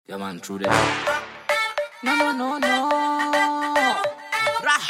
Yeah, man, true that. No. Rah.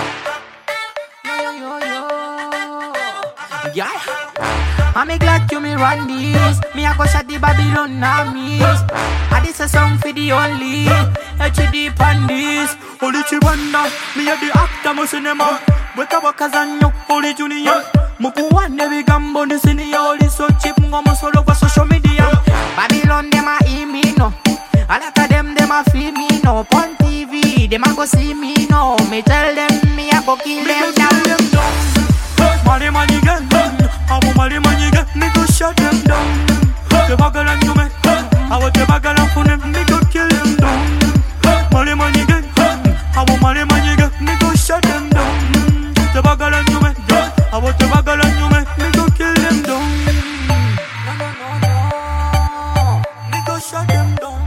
Yo. Yeah. I'm glad you me run this. Me a go shot the Babylon now miss. And this a song for the only HD pan this. Holy Chiwanda, me a the actor mo cinema. Weka wakazanyo, holy junior. Muku wane bigambo ni senior. Holy so cheap, mungo mo solo kwa social media. Babylon dem a hear me no. A lot of them a feel me no. On TV, them a go see me no. Me tell them me a go kill them down. Money girl, I want money girl. Me go shut them down. The bagel and you me, I want the bagel and phone. Me go kill them down. Money girl, I want money girl. Me go shut them down. The bagel and you me, I want the bagel and you me. Me go kill them down. No. Me go shut them down.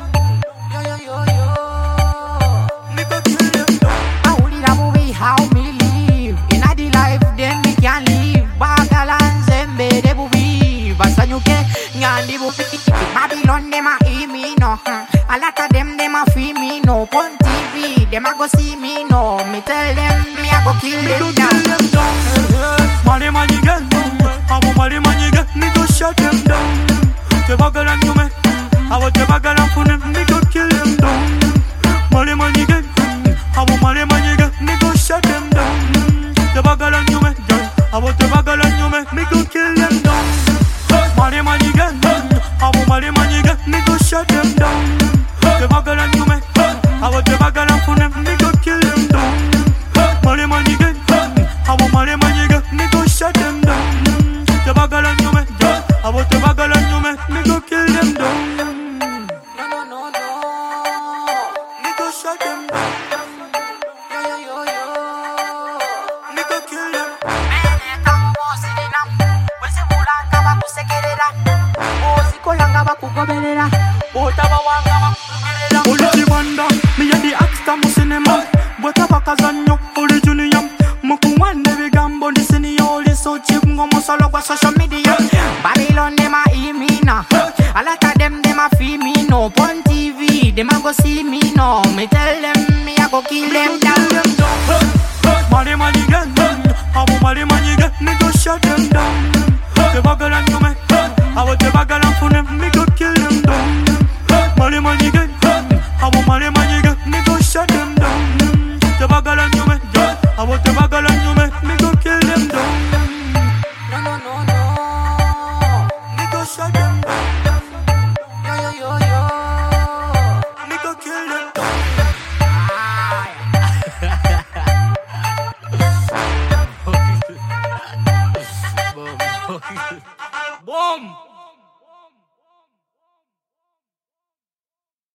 Me go kill them down. I only the movie how me live. In a the life then me can live. Bagel and Zembe de bubi. Basanyuke ngandi bubi. Babylon dem a hear me no. A lot of them a feel me no. On TV them a go see me no. Me tell them me a go kill them down. Money girl, I want money girl. Me go shut them down. The bagel and you me, I want the bagel and phone. Me go kill them down. Money girl, I want money girl. Me go shut them down. The bagel and you me, I want the bagel and you me. Me go kill them down. Money girl, I want money girl. Me go shut them down. The bagel and you me, I want the bagel and phone. Me go kill them down. Money girl, I want money girl. Me go shut them down. The bagel and you me, I want the bagel and you me. Me go kill them down. No. Me go shut them down. Yo. Me go kill them. Holy Chiwanda, me a the actor mo cinema. Weka wakazanyo, holy junior. Muku wane bigambo ni senior. Holy so cheap, ngomo solo kwa social media. Babylon dem a hear me no. A lot of them a feel me no. On TV, them a go see me no. Me tell them me a go kill them down. Money girl, I want money girl. Me go shut them down. The bagel and you me, I want the bagel and phone. Me go kill them down. Money girl, I want money girl. Me go shut them down. The bagel and you me, I want the bagel and you me. Me go kill them down. No. Me go shut them down. Yo. Me go kill them down. Boom.